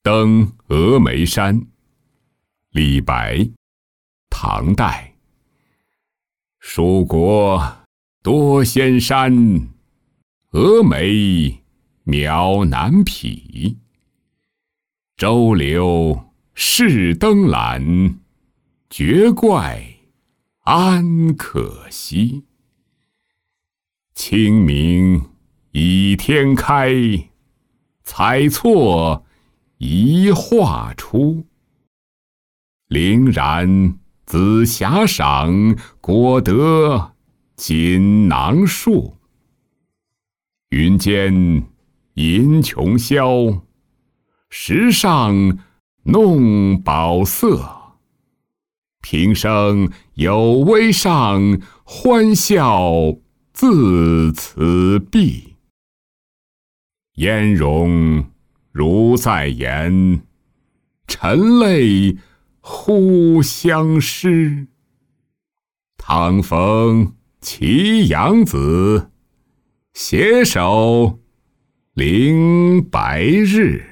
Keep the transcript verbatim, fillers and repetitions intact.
登峨眉山。李白，唐代。蜀国多仙山，峨眉渺难匹。周流是登览，绝怪安可惜。清明已天开，彩错一画出。凌然紫霞赏，果得锦囊束。云间银琼霄，石上弄宝色。平生有微上，欢笑自此毕。嫣容如在颜，沉泪忽相失。倘逢祁阳子，携手临白日。